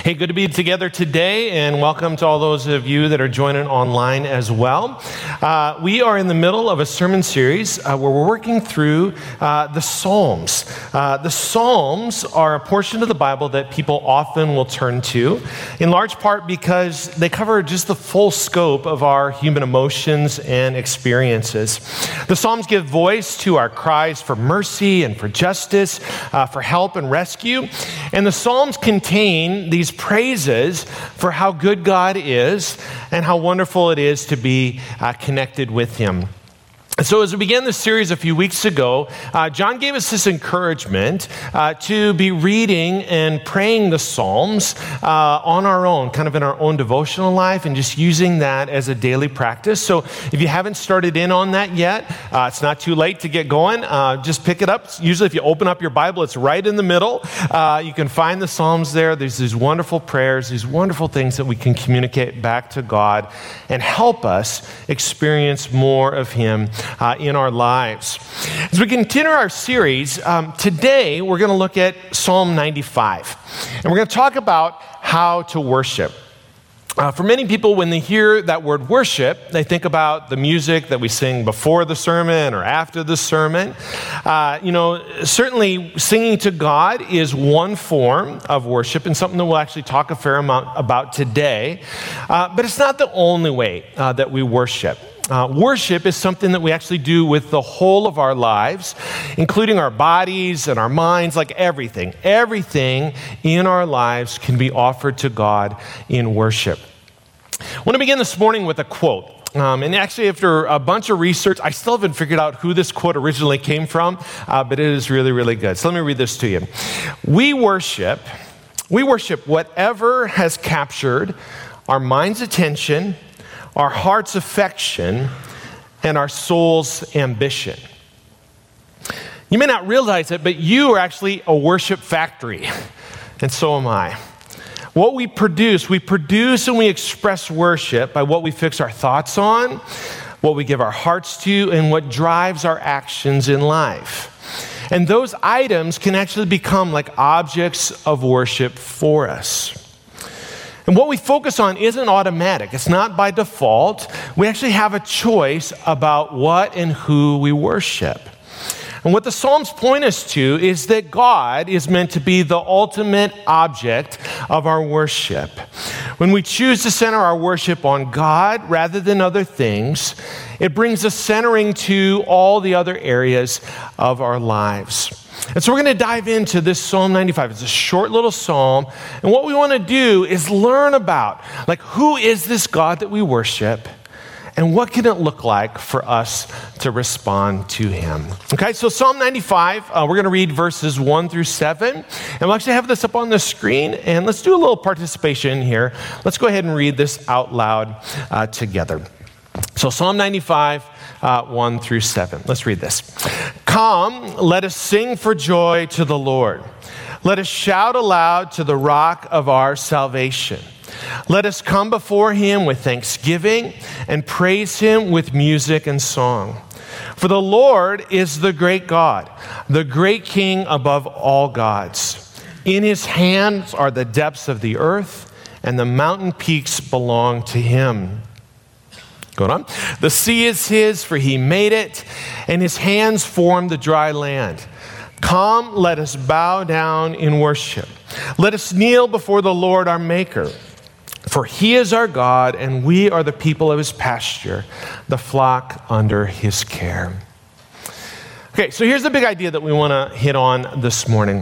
Hey, good to be together today, and welcome to all those of you that are joining online as well. We are in the middle of a sermon series where we're working through the Psalms. The Psalms are a portion of the Bible that people often will turn to, in large part because they cover just the full scope of our human emotions and experiences. The Psalms give voice to our cries for mercy and for justice, for help and rescue, and the Psalms contain these praises for how good God is and how wonderful it is to be connected with Him. So as we began this series a few weeks ago, John gave us this encouragement to be reading and praying the Psalms on our own, kind of in our own devotional life, and just using that as a daily practice. So if you haven't started in on that yet, it's not too late to get going. Just pick it up. Usually if you open up your Bible, it's right in the middle. You can find the Psalms there. There's these wonderful prayers, these wonderful things that we can communicate back to God and help us experience more of Him in our lives. As we continue our series, today we're going to look at Psalm 95. And we're going to talk about how to worship. For many people, when they hear that word worship, they think about the music that we sing before the sermon or after the sermon. Certainly singing to God is one form of worship and something that we'll actually talk a fair amount about today. But it's not the only way that we worship. Worship is something that we actually do with the whole of our lives, including our bodies and our minds, like everything. Everything in our lives can be offered to God in worship. I want to begin this morning with a quote. And actually, after a bunch of research, I still haven't figured out who this quote originally came from, but it is really, really good. So let me read this to you. We worship whatever has captured our mind's attention, our heart's affection, and our soul's ambition. You may not realize it, but you are actually a worship factory, and so am I. What we produce and we express worship by what we fix our thoughts on, what we give our hearts to, and what drives our actions in life. And those items can actually become like objects of worship for us. And what we focus on isn't automatic. It's not by default. We actually have a choice about what and who we worship. And what the Psalms point us to is that God is meant to be the ultimate object of our worship. When we choose to center our worship on God rather than other things, it brings a centering to all the other areas of our lives. And so we're going to dive into this Psalm 95. It's a short little psalm. And what we want to do is learn about, who is this God that we worship? And what can it look like for us to respond to Him? Okay, so Psalm 95, we're going to read verses 1 through 7. And we'll actually have this up on the screen. And let's do a little participation here. Let's go ahead and read this out loud together. So Psalm 95, 1 through 7. Let's read this. Come, let us sing for joy to the Lord. Let us shout aloud to the rock of our salvation. Let us come before Him with thanksgiving and praise Him with music and song. For the Lord is the great God, the great King above all gods. In His hands are the depths of the earth, and the mountain peaks belong to Him. Going on. The sea is His, for He made it, and His hands formed the dry land. Come, let us bow down in worship. Let us kneel before the Lord our Maker. For He is our God, and we are the people of His pasture, the flock under His care. Okay, so here's the big idea that we want to hit on this morning.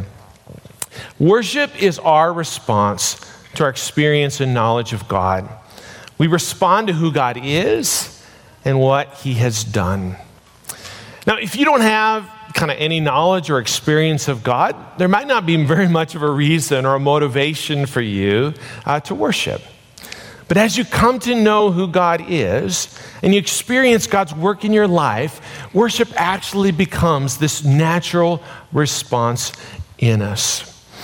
Worship is our response to our experience and knowledge of God. We respond to who God is and what He has done. Now, if you don't have kind of any knowledge or experience of God, there might not be very much of a reason or a motivation for you to worship. But as you come to know who God is and you experience God's work in your life, worship actually becomes this natural response in us.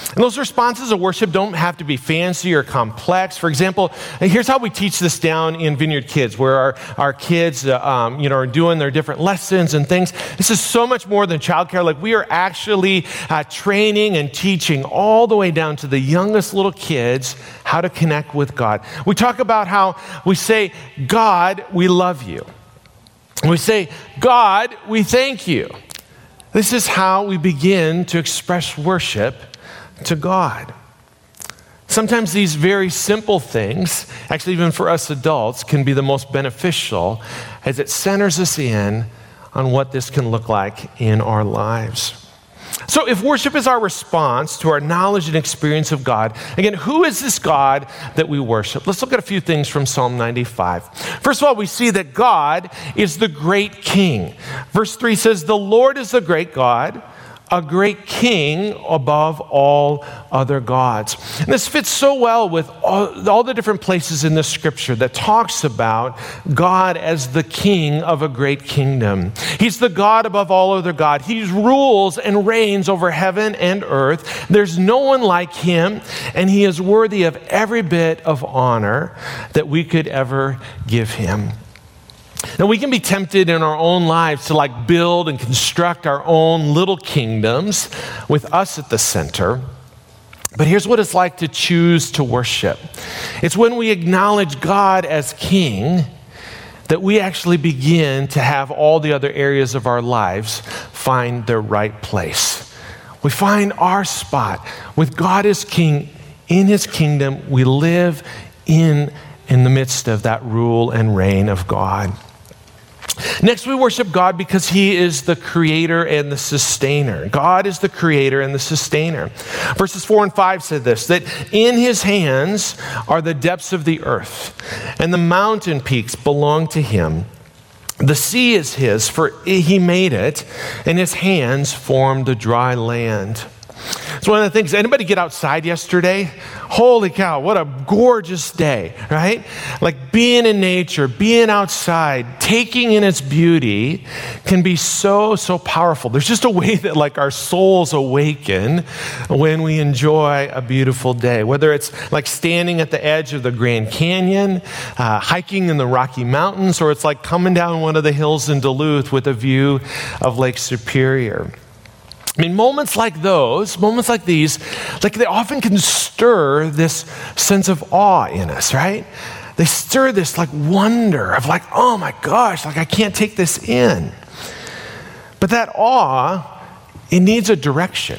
And those responses of worship don't have to be fancy or complex. For example, here's how we teach this down in Vineyard Kids, where our kids are doing their different lessons and things. This is so much more than childcare. Like, we are actually training and teaching all the way down to the youngest little kids how to connect with God. We talk about how we say, God, we love you. And we say, God, we thank you. This is how we begin to express worship to God. Sometimes these very simple things, actually even for us adults, can be the most beneficial as it centers us in on what this can look like in our lives. So if worship is our response to our knowledge and experience of God, again, who is this God that we worship? Let's look at a few things from Psalm 95. First of all, we see that God is the great King. Verse 3 says, "The Lord is the great God, a great King above all other gods." And this fits so well with all the different places in the scripture that talks about God as the King of a great kingdom. He's the God above all other God. He rules and reigns over heaven and earth. There's no one like him, and he is worthy of every bit of honor that we could ever give him. Now, we can be tempted in our own lives to build and construct our own little kingdoms with us at the center. But here's what it's like to choose to worship. It's when we acknowledge God as King that we actually begin to have all the other areas of our lives find their right place. We find our spot. With God as King in his kingdom, we live in the midst of that rule and reign of God. Next, we worship God because he is the creator and the sustainer. God is the creator and the sustainer. Verses 4 and 5 said this, that in his hands are the depths of the earth, and the mountain peaks belong to him. The sea is his, for he made it, and his hands formed the dry land. It's one of the things, anybody get outside yesterday? Holy cow, what a gorgeous day, right? Like being in nature, being outside, taking in its beauty can be so, so powerful. There's just a way that our souls awaken when we enjoy a beautiful day. Whether it's like standing at the edge of the Grand Canyon, hiking in the Rocky Mountains, or it's like coming down one of the hills in Duluth with a view of Lake Superior. I mean, moments like these, they often can stir this sense of awe in us, right? They stir this wonder of oh my gosh, I can't take this in. But that awe, it needs a direction.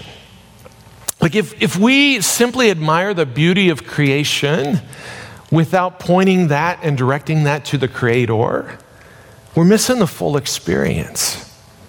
If we simply admire the beauty of creation without pointing that and directing that to the Creator, we're missing the full experience.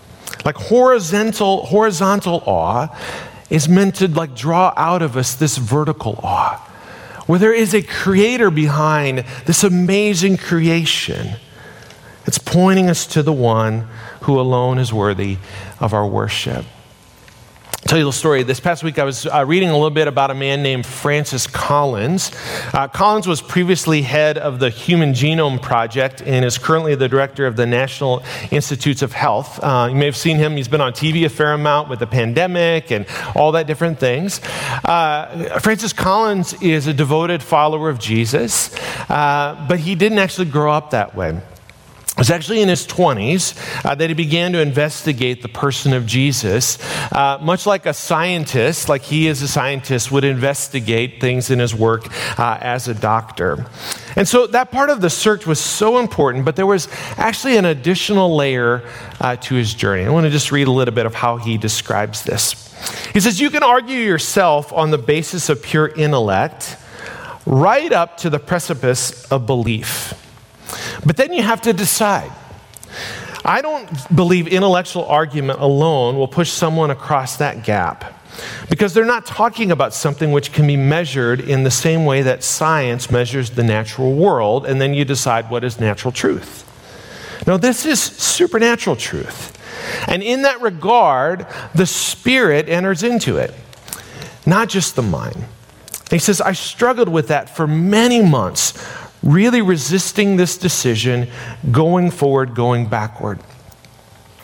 Horizontal awe is meant to draw out of us this vertical awe, where there is a creator behind this amazing creation. It's pointing us to the one who alone is worthy of our worship. I'll tell you a little story. This past week I was reading a little bit about a man named Francis Collins. Collins was previously head of the Human Genome Project and is currently the director of the National Institutes of Health. You may have seen him. He's been on TV a fair amount with the pandemic and all that different things. Francis Collins is a devoted follower of Jesus, but he didn't actually grow up that way. It was actually in his 20s that he began to investigate the person of Jesus, much like a scientist, like he as a scientist would investigate things in his work as a doctor. And so that part of the search was so important, but there was actually an additional layer to his journey. I want to just read a little bit of how he describes this. He says, "You can argue yourself on the basis of pure intellect right up to the precipice of belief. But then you have to decide. I don't believe intellectual argument alone will push someone across that gap, because they're not talking about something which can be measured in the same way that science measures the natural world, and then you decide what is natural truth. No, this is supernatural truth. And in that regard, the Spirit enters into it, not just the mind." And he says, "I struggled with that for many months, really resisting this decision, going forward, going backward.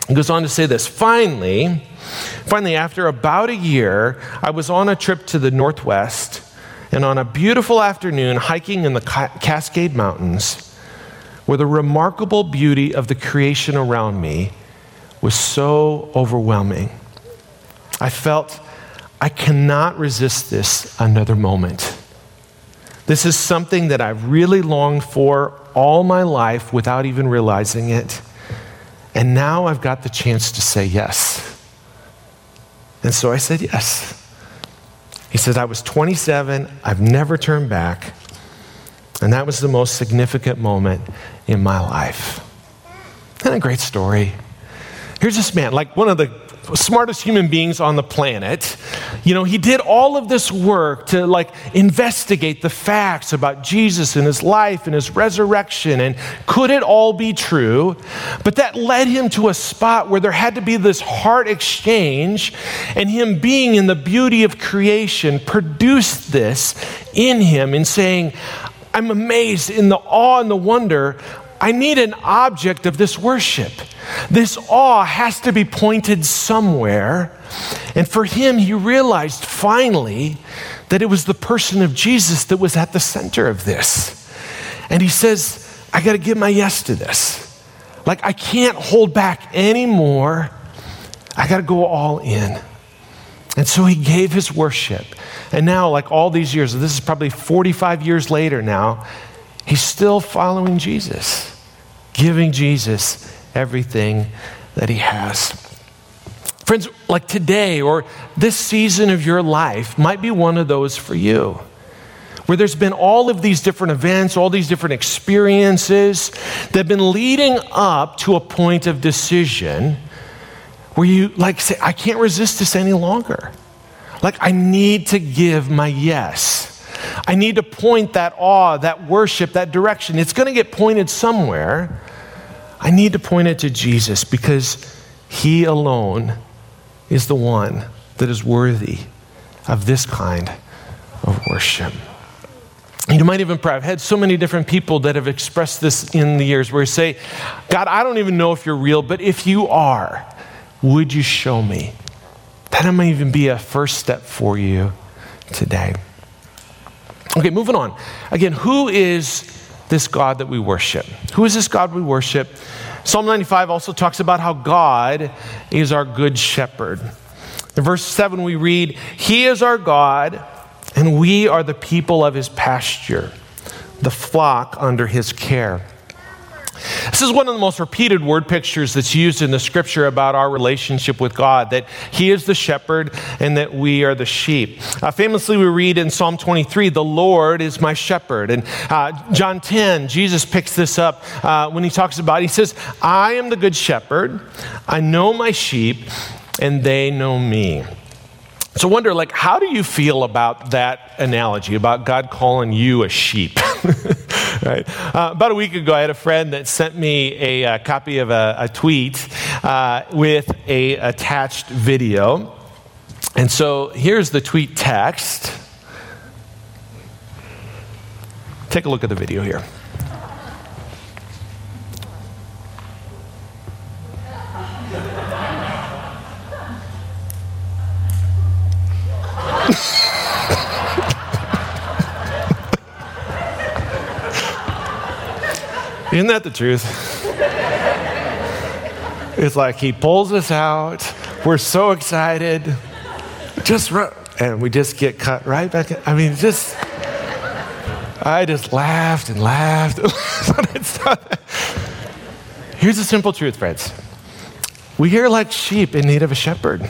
He goes on to say this, finally, after about a year, I was on a trip to the Northwest, and on a beautiful afternoon, hiking in the Cascade Mountains, where the remarkable beauty of the creation around me was so overwhelming. I felt I cannot resist this another moment. This is something that I've really longed for all my life without even realizing it. And now I've got the chance to say yes. And so I said yes. He said, I was 27, I've never turned back. And that was the most significant moment in my life. Isn't that a great story? Here's this man, like one of the smartest human beings on the planet. You know, he did all of this work to investigate the facts about Jesus and his life and his resurrection, and could it all be true? But that led him to a spot where there had to be this heart exchange, and him being in the beauty of creation produced this in him in saying, I'm amazed in the awe and the wonder. I need an object of this worship. This awe has to be pointed somewhere. And for him, he realized finally that it was the person of Jesus that was at the center of this. And he says, I got to give my yes to this. I can't hold back anymore. I got to go all in. And so he gave his worship. And now, all these years, this is probably 45 years later now, he's still following Jesus, giving Jesus everything that he has. Friends, today or this season of your life might be one of those for you, where there's been all of these different events, all these different experiences that have been leading up to a point of decision where you say, I can't resist this any longer. I need to give my yes. I need to point that awe, that worship, that direction. It's going to get pointed somewhere. I need to point it to Jesus because he alone is the one that is worthy of this kind of worship. You might even I've had so many different people that have expressed this in the years where you say, God, I don't even know if you're real, but if you are, would you show me? That might even be a first step for you today. Okay, moving on. Again, who is this God that we worship? Who is this God we worship? Psalm 95 also talks about how God is our good shepherd. In verse 7 we read, He is our God, and we are the people of his pasture, the flock under his care. This is one of the most repeated word pictures that's used in the scripture about our relationship with God, that he is the shepherd and that we are the sheep. Famously, we read in Psalm 23, the Lord is my shepherd. And John 10, Jesus picks this up when he talks about it. He says, I am the good shepherd. I know my sheep and they know me. So I wonder, how do you feel about that analogy, about God calling you a sheep? Right? About a week ago, I had a friend that sent me a copy of a tweet with a attached video. And so here's the tweet text. Take a look at the video here. Isn't that the truth? It's he pulls us out. We're so excited. And we just get cut right back in. I just laughed and laughed. Here's the simple truth, friends. We are like sheep in need of a shepherd.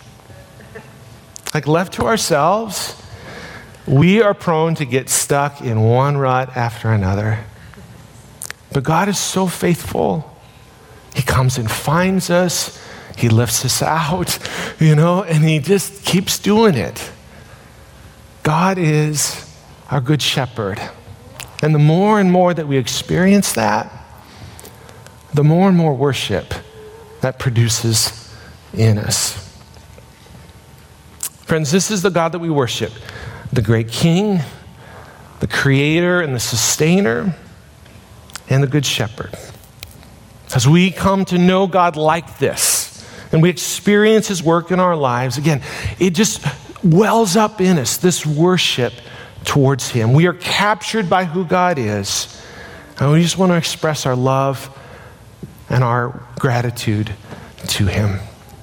Left to ourselves, we are prone to get stuck in one rut after another. But God is so faithful. He comes and finds us. He lifts us out, and he just keeps doing it. God is our good shepherd. And the more and more that we experience that, the more and more worship that produces in us. Friends, this is the God that we worship, the great King, the creator and the sustainer, and the good shepherd. As we come to know God like this, and we experience his work in our lives, again, it just wells up in us, this worship towards him. We are captured by who God is, and we just want to express our love and our gratitude to him.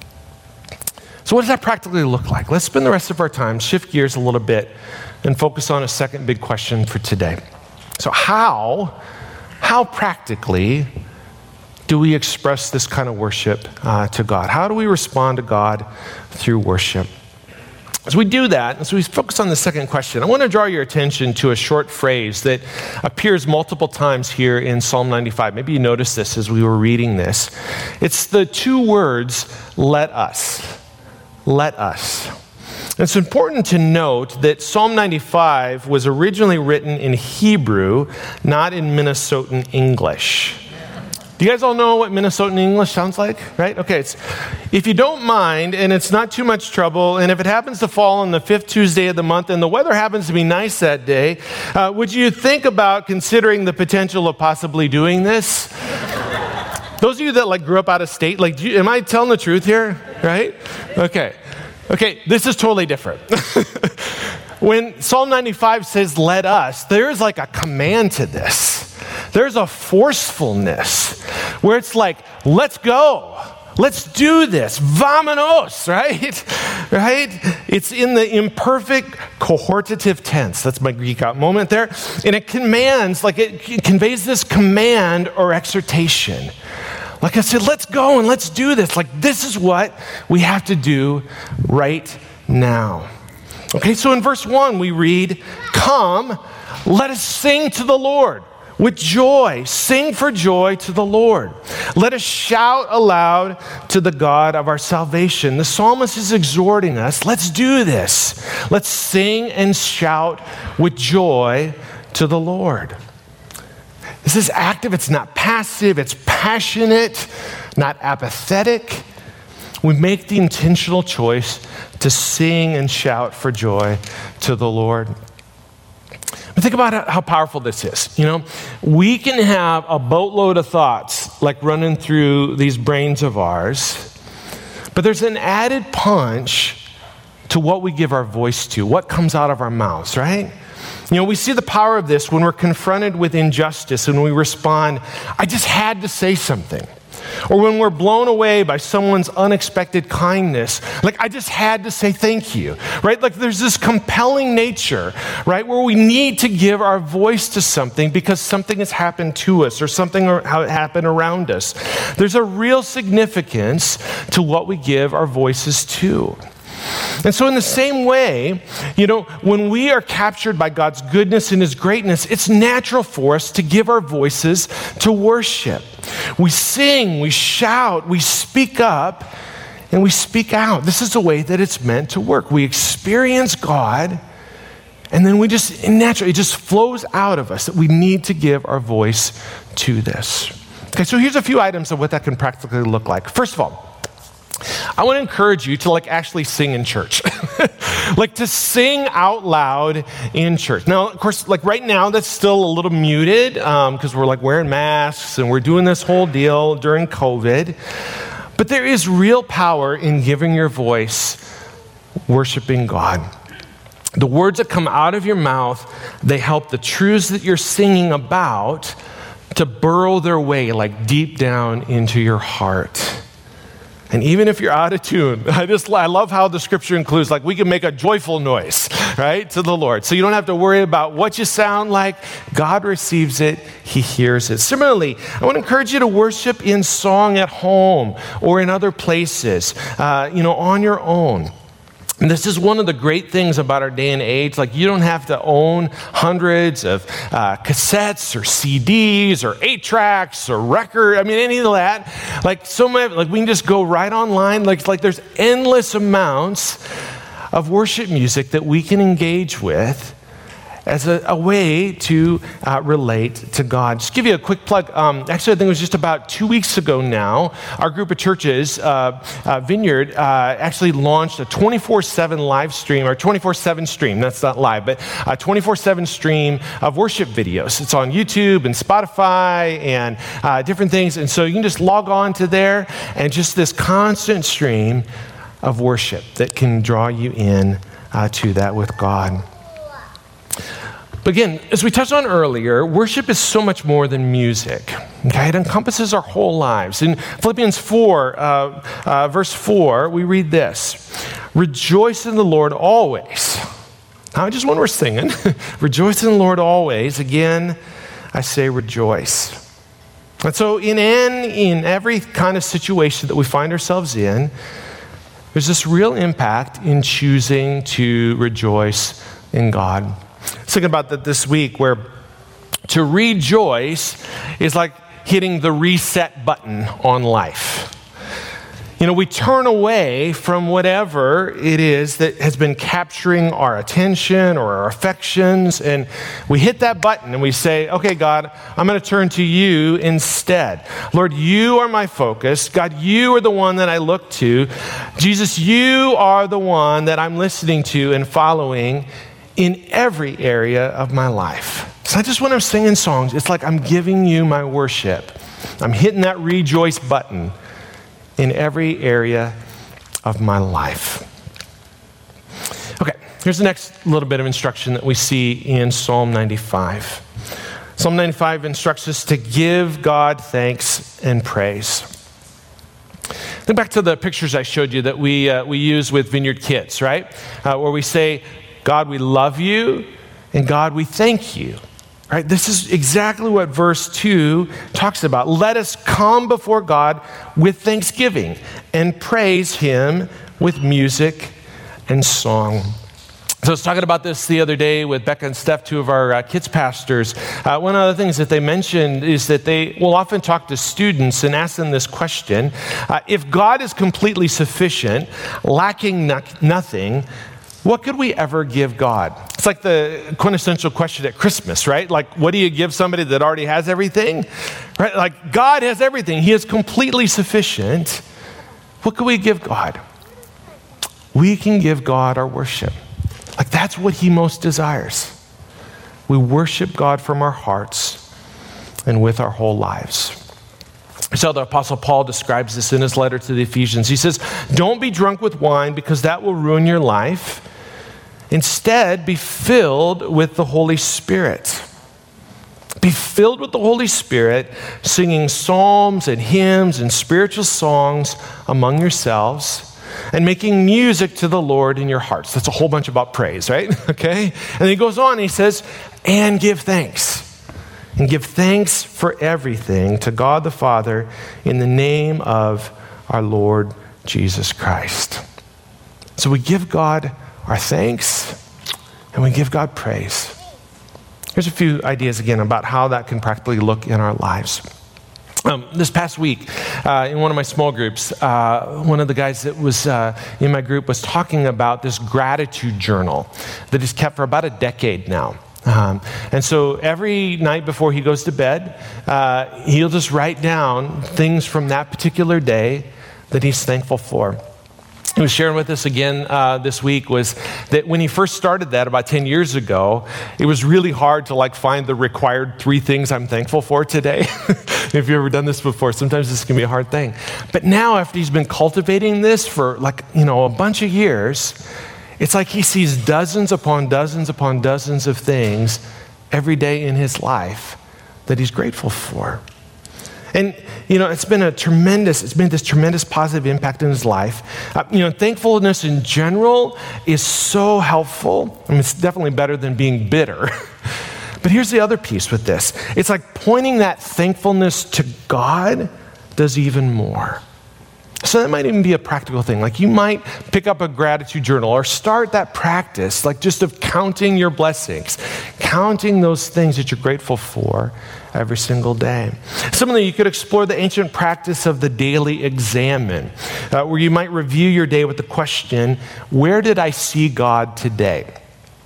So what does that practically look like? Let's spend the rest of our time, shift gears a little bit, and focus on a second big question for today. So how practically do we express this kind of worship to God? How do we respond to God through worship? As we do that, as we focus on the second question, I want to draw your attention to a short phrase that appears multiple times here in Psalm 95. Maybe you noticed this as we were reading this. It's the two words, let us. Let us. It's important to note that Psalm 95 was originally written in Hebrew, not in Minnesotan English. Do you guys all know what Minnesotan English sounds like, right? Okay, if you don't mind, and it's not too much trouble, and if it happens to fall on the 5th Tuesday of the month, and the weather happens to be nice that day, would you think about considering the potential of possibly doing this? Those of you that grew up out of state, am I telling the truth here, right? Okay, this is totally different. When Psalm 95 says, let us, there's a command to this. There's a forcefulness where it's like, let's go. Let's do this. Vamonos, right? It's in the imperfect cohortative tense. That's my Greek out moment there. And it commands, it conveys this command or exhortation. Like I said, let's go and let's do this. This is what we have to do right now. Okay, so in verse 1 we read, come, let us sing to the Lord. With joy, sing for joy to the Lord. Let us shout aloud to the God of our salvation. The psalmist is exhorting us, let's do this. Let's sing and shout with joy to the Lord. This is active, it's not passive, it's passionate, not apathetic. We make the intentional choice to sing and shout for joy to the Lord. Think about how powerful this is. We can have a boatload of thoughts running through these brains of ours, but there's an added punch to what we give our voice to, what comes out of our mouths, right? We see the power of this when we're confronted with injustice and we respond, I just had to say something. Or when we're blown away by someone's unexpected kindness, I just had to say thank you, right? There's this compelling nature, right, where we need to give our voice to something because something has happened to us or something happened around us. There's a real significance to what we give our voices to. And so in the same way, when we are captured by God's goodness and his greatness, it's natural for us to give our voices to worship. We sing, we shout, we speak up, and we speak out. This is the way that it's meant to work. We experience God, and then it just flows out of us that we need to give our voice to this. Okay, so here's a few items of what that can practically look like. First of all, I want to encourage you to actually sing in church. To sing out loud in church. Now, of course, right now that's still a little muted because we're wearing masks and we're doing this whole deal during COVID. But there is real power in giving your voice, worshiping God. The words that come out of your mouth, they help the truths that you're singing about to burrow their way deep down into your heart. And even if you're out of tune, I love how the scripture includes, we can make a joyful noise, right, to the Lord. So you don't have to worry about what you sound like. God receives it. He hears it. Similarly, I want to encourage you to worship in song at home or in other places, on your own. And this is one of the great things about our day and age. You don't have to own hundreds of cassettes or CDs or 8-tracks or record. Any of that. We can just go right online. There's endless amounts of worship music that we can engage with. as a way to relate to God. Just give you a quick plug. Actually, I think it was just about 2 weeks ago now, our group of churches, Vineyard, actually launched a 24/7 live stream, or 24/7 stream. That's not live, but a 24/7 stream of worship videos. It's on YouTube and Spotify and different things. And so you can just log on to there, and just this constant stream of worship that can draw you in to that with God. But again, as we touched on earlier, worship is so much more than music. Okay? It encompasses our whole lives. In Philippians 4, verse 4, we read this: "Rejoice in the Lord always." Not just when we're singing. Rejoice in the Lord always. Again, I say rejoice. And so in every kind of situation that we find ourselves in, there's this real impact in choosing to rejoice in God. I was thinking about that this week, where to rejoice is like hitting the reset button on life. You know, we turn away from whatever it is that has been capturing our attention or our affections, and we hit that button and we say, okay, God, I'm going to turn to you instead. Lord, you are my focus. God, you are the one that I look to. Jesus, you are the one that I'm listening to and following in every area of my life. It's not just when I'm singing songs. It's like I'm giving you my worship. I'm hitting that rejoice button in every area of my life. Okay, here's the next little bit of instruction that we see in Psalm 95. Psalm 95 instructs us to give God thanks and praise. Think back to the pictures I showed you that we use with Vineyard Kids, right? Where we say, God, we love you, and God, we thank you. Right? This is exactly what verse 2 talks about. Let us come before God with thanksgiving and praise him with music and song. So I was talking about this the other day with Becca and Steph, two of our kids pastors. One of the things that they mentioned is that they will often talk to students and ask them this question: if God is completely sufficient, lacking nothing, what could we ever give God? It's like the quintessential question at Christmas, right? Like, what do you give somebody that already has everything? Right? Like, God has everything. He is completely sufficient. What can we give God? We can give God our worship. Like, that's what he most desires. We worship God from our hearts and with our whole lives. So the Apostle Paul describes this in his letter to the Ephesians. He says, don't be drunk with wine, because that will ruin your life. Instead, be filled with the Holy Spirit. Be filled with the Holy Spirit, singing psalms and hymns and spiritual songs among yourselves, and making music to the Lord in your hearts. That's a whole bunch about praise, right? Okay? And then he goes on and he says, and give thanks. And give thanks for everything to God the Father in the name of our Lord Jesus Christ. So we give God our thanks and we give God praise. Here's a few ideas again about how that can practically look in our lives. This past week, in one of my small groups, one of the guys that was in my group was talking about this gratitude journal that he's kept for about a decade now. And so every night before he goes to bed, he'll just write down things from that particular day that he's thankful for. He was sharing with us again this week was that when he first started that about 10 years ago, it was really hard to find the required 3 things I'm thankful for today. If you've ever done this before, sometimes this can be a hard thing. But now after he's been cultivating this for a bunch of years, it's like he sees dozens upon dozens upon dozens of things every day in his life that he's grateful for. And, it's been this tremendous positive impact in his life. Thankfulness in general is so helpful. I mean, it's definitely better than being bitter. But here's the other piece with this. It's like pointing that thankfulness to God does even more. So that might even be a practical thing. Like you might pick up a gratitude journal or start that practice, just of counting your blessings, counting those things that you're grateful for every single day. Similarly, you could explore the ancient practice of the daily examine, where you might review your day with the question, where did I see God today?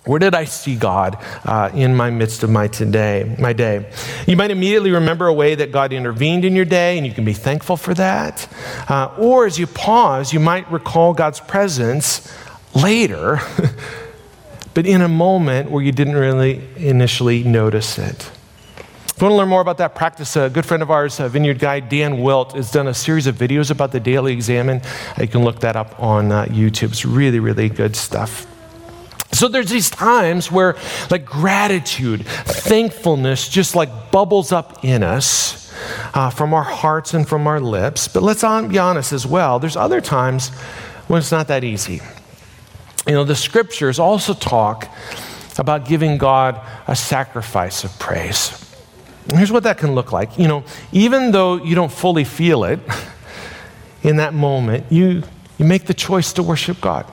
Where did I see God in my midst of my day? You might immediately remember a way that God intervened in your day, and you can be thankful for that. Or as you pause, you might recall God's presence later, but in a moment where you didn't really initially notice it. If you want to learn more about that practice, a good friend of ours, Vineyard Guy, Dan Wilt, has done a series of videos about the Daily Examine. You can look that up on YouTube. It's really, really good stuff. So there's these times where like gratitude, thankfulness just like bubbles up in us from our hearts and from our lips. But let's be honest as well. There's other times when it's not that easy. You know, the scriptures also talk about giving God a sacrifice of praise. And here's what that can look like. You know, even though you don't fully feel it in that moment, you make the choice to worship God.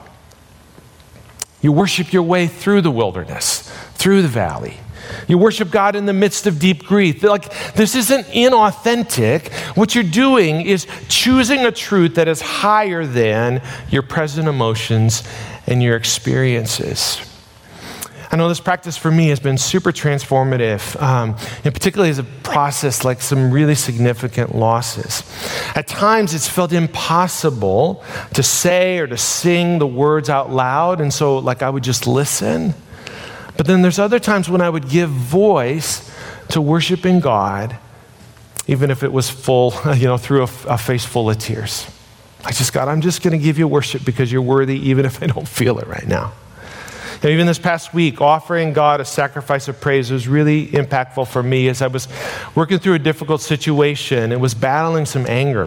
You worship your way through the wilderness, through the valley. You worship God in the midst of deep grief. Like, this isn't inauthentic. What you're doing is choosing a truth that is higher than your present emotions and your experiences. I know this practice for me has been super transformative, and particularly as a process like some really significant losses. At times, it's felt impossible to say or to sing the words out loud, and so like I would just listen. But then there's other times when I would give voice to worshiping God, even if it was full, through a face full of tears. God, I'm just going to give you worship because you're worthy, even if I don't feel it right now. And even this past week, offering God a sacrifice of praise was really impactful for me as I was working through a difficult situation and was battling some anger.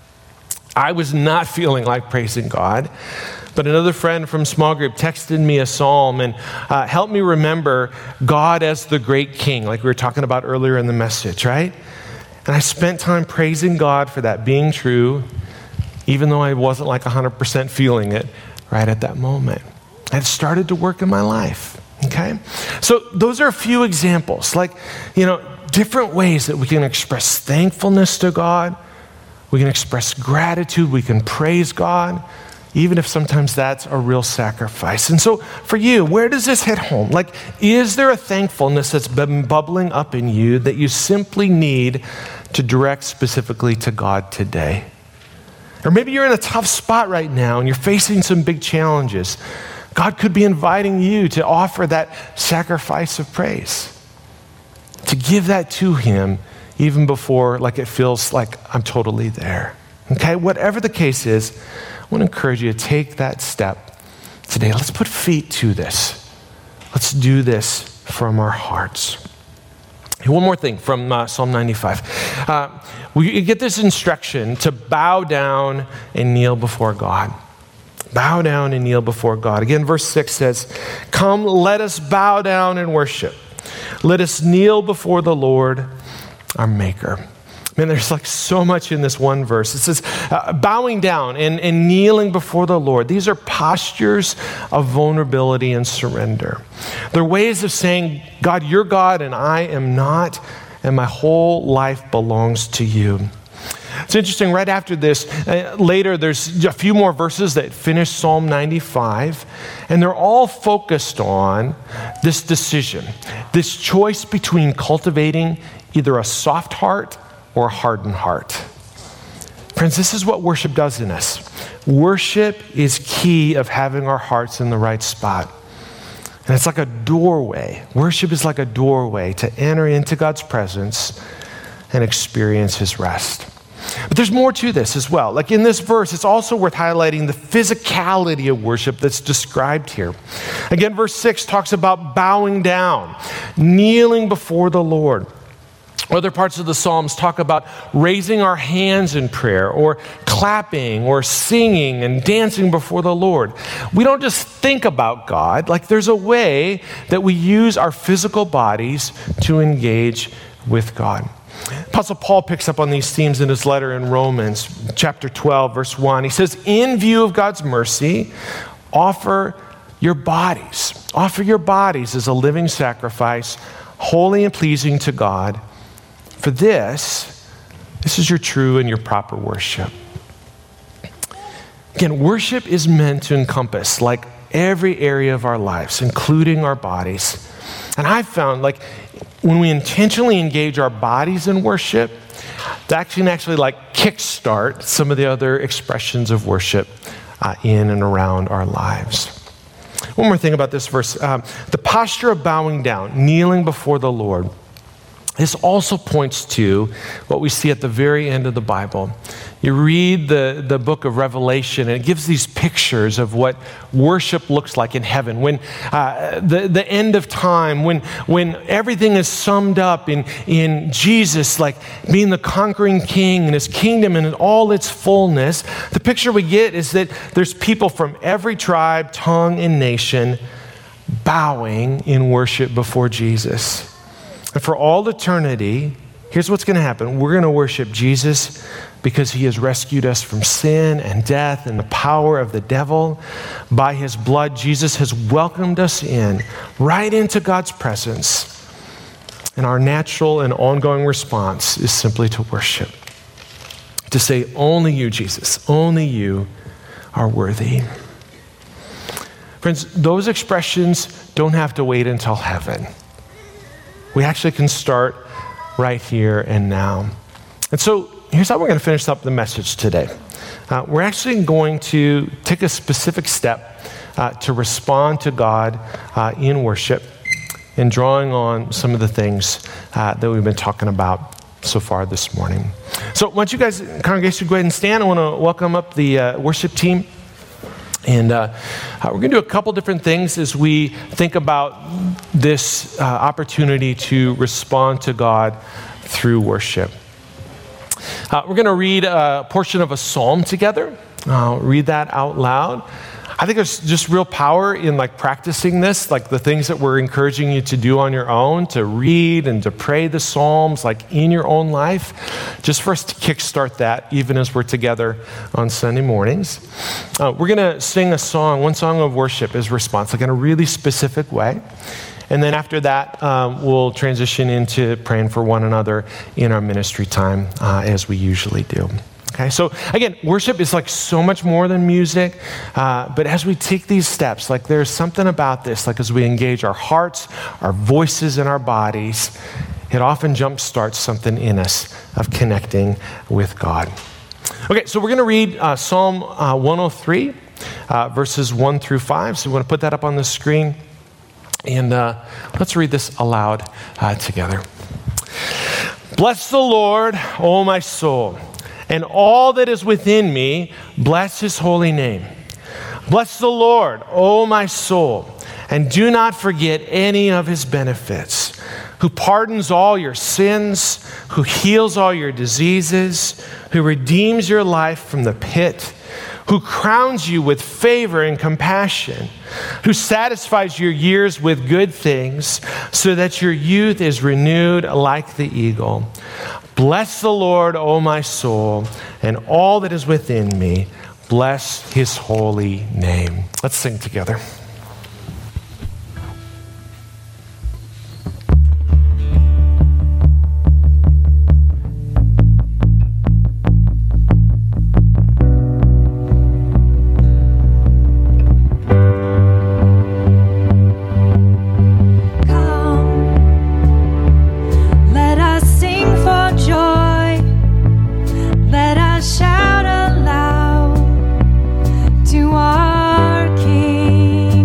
I was not feeling like praising God, but another friend from small group texted me a psalm and helped me remember God as the great King, like we were talking about earlier in the message, right? And I spent time praising God for that being true, even though I wasn't like 100% feeling it right at that moment. It started to work in my life, okay? So those are a few examples, different ways that we can express thankfulness to God. We can express gratitude. We can praise God, even if sometimes that's a real sacrifice. And so for you, where does this hit home? Like, is there a thankfulness that's been bubbling up in you that you simply need to direct specifically to God today? Or maybe you're in a tough spot right now and you're facing some big challenges. God could be inviting you to offer that sacrifice of praise, to give that to him even before it feels like I'm totally there. Okay, whatever the case is, I want to encourage you to take that step today. Let's put feet to this. Let's do this from our hearts. One more thing from Psalm 95. We get this instruction to bow down and kneel before God. Bow down and kneel before God. Again, verse 6 says, "Come, let us bow down and worship. Let us kneel before the Lord, our Maker." Man, there's so much in this one verse. It says, bowing down and kneeling before the Lord. These are postures of vulnerability and surrender. They're ways of saying, God, you're God and I am not, and my whole life belongs to you. It's interesting, right after this, later there's a few more verses that finish Psalm 95, and they're all focused on this decision, this choice between cultivating either a soft heart or a hardened heart. Friends, this is what worship does in us. Worship is key of having our hearts in the right spot. And it's like a doorway. Worship is like a doorway to enter into God's presence and experience his rest. But there's more to this as well. Like in this verse, it's also worth highlighting the physicality of worship that's described here. Again, verse 6 talks about bowing down, kneeling before the Lord. Other parts of the Psalms talk about raising our hands in prayer or clapping or singing and dancing before the Lord. We don't just think about God. There's a way that we use our physical bodies to engage with God. Apostle Paul picks up on these themes in his letter in Romans chapter 12, verse 1. He says, in view of God's mercy, offer your bodies as a living sacrifice, holy and pleasing to God. For this is your true and your proper worship. Again, worship is meant to encompass every area of our lives, including our bodies. And I've found, like, when we intentionally engage our bodies in worship, that can actually like kickstart some of the other expressions of worship in and around our lives. One more thing about this verse. The posture of bowing down, kneeling before the Lord, this also points to what we see at the very end of the Bible. You read the book of Revelation, and it gives these pictures of what worship looks like in heaven. When the end of time, when everything is summed up in Jesus, like being the conquering king and his kingdom in all its fullness, the picture we get is that there's people from every tribe, tongue, and nation bowing in worship before Jesus. And for all eternity, here's what's going to happen. We're going to worship Jesus because he has rescued us from sin and death and the power of the devil. By his blood, Jesus has welcomed us in, right into God's presence. And our natural and ongoing response is simply to worship. To say, only you, Jesus, only you are worthy. Friends, those expressions don't have to wait until heaven. We actually can start right here and now. And so here's how we're going to finish up the message today. We're actually going to take a specific step to respond to God in worship and drawing on some of the things that we've been talking about so far this morning. So why don't you guys, congregation, go ahead and stand. I want to welcome up the worship team. And we're going to do a couple different things as we think about this opportunity to respond to God through worship. We're going to read a portion of a psalm together. Read that out loud. I think there's just real power in like practicing this, like the things that we're encouraging you to do on your own, to read and to pray the Psalms like in your own life, just for us to kickstart that even as we're together on Sunday mornings. We're going to sing a song, one song of worship as response, like in a really specific way. And then after that, we'll transition into praying for one another in our ministry time as we usually do. Okay, so again, worship is like so much more than music, but as we take these steps, like there's something about this, like as we engage our hearts, our voices, and our bodies, it often jumpstarts something in us of connecting with God. Okay, so we're going to read Psalm 103, verses 1 through 5. So we want to put that up on the screen, and let's read this aloud together. Bless the Lord, O my soul, and all that is within me, bless his holy name. Bless the Lord, O my soul, and do not forget any of his benefits, who pardons all your sins, who heals all your diseases, who redeems your life from the pit, who crowns you with favor and compassion, who satisfies your years with good things, so that your youth is renewed like the eagle. Bless the Lord, O my soul, and all that is within me. Bless his holy name. Let's sing together. Shout aloud to our King.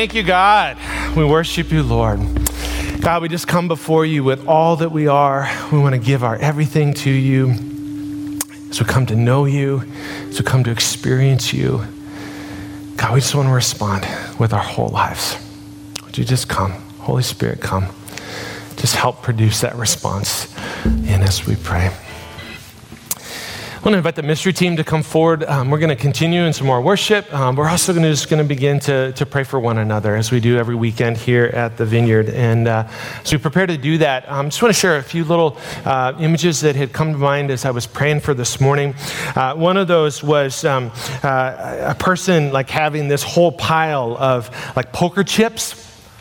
Thank you, God. We worship you, Lord. God, we just come before you with all that we are. We want to give our everything to you. As we come to know you, as we come to experience you, God, we just want to respond with our whole lives. Would you just come? Holy Spirit, come. Just help produce that response in us, we pray. I want to invite the ministry team to come forward. We're going to continue in some more worship. We're also going to begin to pray for one another as we do every weekend here at the Vineyard. And as we prepare to do that, I just want to share a few little images that had come to mind as I was praying for this morning. One of those was a person like having this whole pile of like poker chips.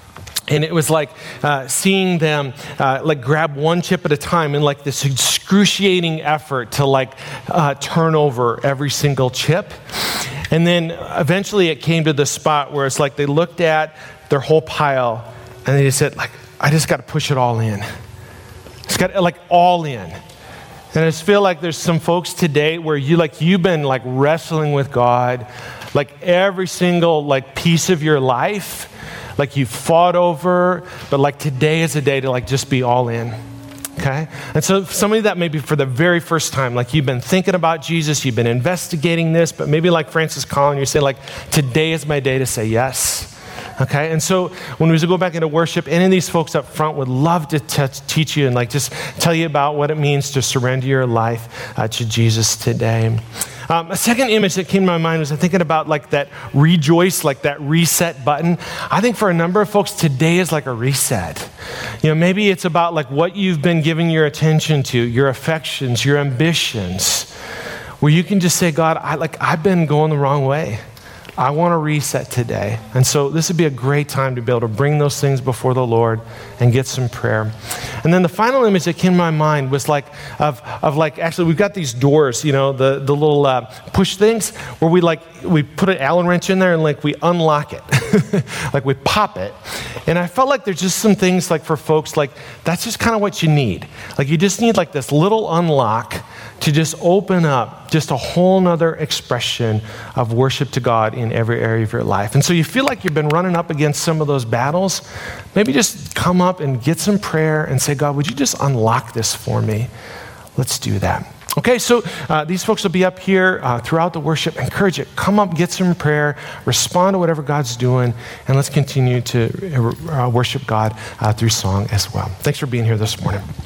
And it was like seeing them like grab one chip at a time in like this excruciating effort to like turn over every single chip. And then eventually it came to the spot where it's like they looked at their whole pile and they just said like, I just got to push it all in. It's got like all in. And I just feel like there's some folks today where you've been like wrestling with God, like every single like piece of your life, like you fought over, but like today is a day to like just be all in, okay? And so somebody that maybe for the very first time, like you've been thinking about Jesus, you've been investigating this, but maybe like Francis Collin, you say like, today is my day to say yes, okay? And so when we go back into worship, any of these folks up front would love to teach you and like just tell you about what it means to surrender your life to Jesus today. A second image that came to my mind was I'm thinking about like that rejoice, like that reset button. I think for a number of folks, today is like a reset. You know, maybe it's about like what you've been giving your attention to, your affections, your ambitions, where you can just say, God, I've been going the wrong way. I want to reset today. And so this would be a great time to be able to bring those things before the Lord and get some prayer. And then the final image that came to my mind was like, of like, actually we've got these doors, you know, the little push things where we put an Allen wrench in there and like we unlock it, like we pop it. And I felt like there's just some things like for folks, like that's just kind of what you need. Like you just need like this little unlock to just open up just a whole nother expression of worship to God in every area of your life. And so you feel like you've been running up against some of those battles, maybe just come up and get some prayer and say, God, would you just unlock this for me? Let's do that. Okay, so these folks will be up here throughout the worship. Encourage it. Come up, get some prayer, respond to whatever God's doing, and let's continue to worship God through song as well. Thanks for being here this morning.